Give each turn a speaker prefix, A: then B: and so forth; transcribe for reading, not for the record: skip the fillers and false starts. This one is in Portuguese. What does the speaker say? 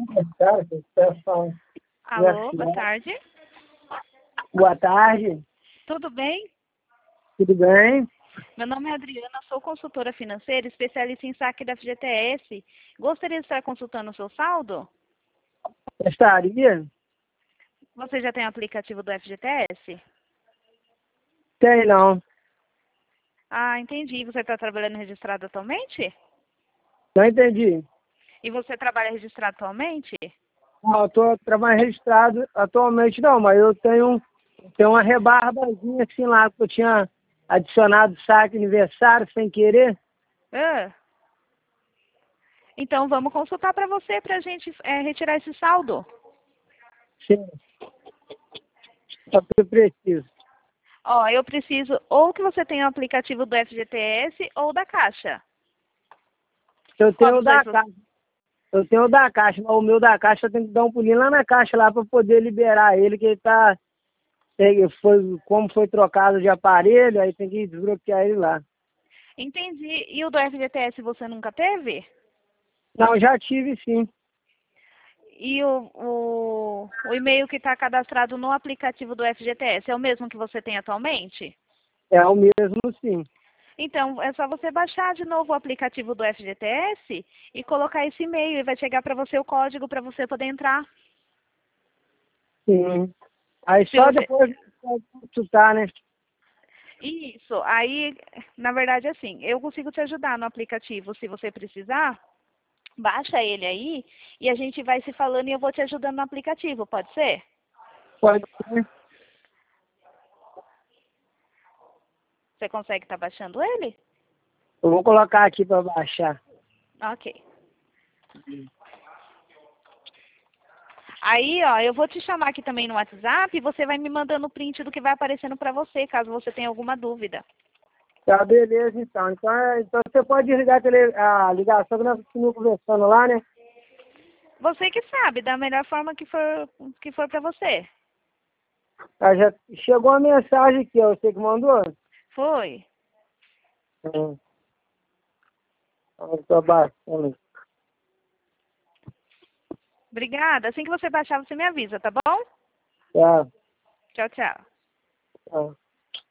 A: Cara, que situação.
B: Alô, boa tarde.
A: Boa tarde,
B: Tudo bem?
A: tudo bem?
B: Meu nome é Adriana, sou consultora financeira, especialista em saque da FGTS. Gostaria de estar consultando o seu saldo?
A: Estaria?
B: Você já tem o aplicativo do FGTS?
A: Tem não.
B: Ah, entendi. Você está trabalhando registrado atualmente?
A: Não entendi.
B: E você trabalha registrado atualmente?
A: Não, eu estou trabalhando registrado atualmente não, mas eu tenho uma rebarbazinha assim lá, que eu tinha adicionado saque aniversário sem querer.
B: Ah. Então vamos consultar para você para a gente retirar esse saldo.
A: Sim, só que eu preciso.
B: Ó, eu preciso ou que você tenha o aplicativo do FGTS ou da Caixa.
A: Eu
B: Qual
A: tenho o
B: dos dois?
A: da Caixa. Eu tenho o da Caixa, mas o meu da Caixa eu tenho que dar um pulinho lá na Caixa lá para poder liberar ele, que ele tá. Como foi trocado de aparelho, aí tem que desbloquear ele lá.
B: Entendi. E o do FGTS você nunca teve?
A: Não, já tive sim.
B: E o e-mail que está cadastrado no aplicativo do FGTS é o mesmo que você tem atualmente?
A: É o mesmo sim.
B: Então, é só você baixar de novo o aplicativo do FGTS e colocar esse e-mail e vai chegar para você o código para você poder entrar.
A: Sim. Aí
B: Se
A: só
B: você...
A: depois pode consultar, né?
B: Isso, aí, na verdade, assim, eu consigo te ajudar no aplicativo. Se você precisar, baixa ele aí e a gente vai se falando e eu vou te ajudando no aplicativo, pode ser?
A: Pode ser.
B: Você consegue estar baixando ele?
A: Eu vou colocar aqui para baixar.
B: Ok. Aí, ó, eu vou te chamar aqui também no WhatsApp e você vai me mandando o print do que vai aparecendo para você, caso você tenha alguma dúvida.
A: Tá, beleza então. Então você pode desligar a ligação que nós estamos conversando lá, né?
B: Você que sabe, da melhor forma que for para você.
A: Ah, já chegou a mensagem aqui, ó. Você que mandou?
B: Foi.
A: Sim. Eu tô baixando.
B: Obrigada. Assim que você baixar, você me avisa, tá bom?
A: Tá,
B: Tchau, tchau.
A: tá.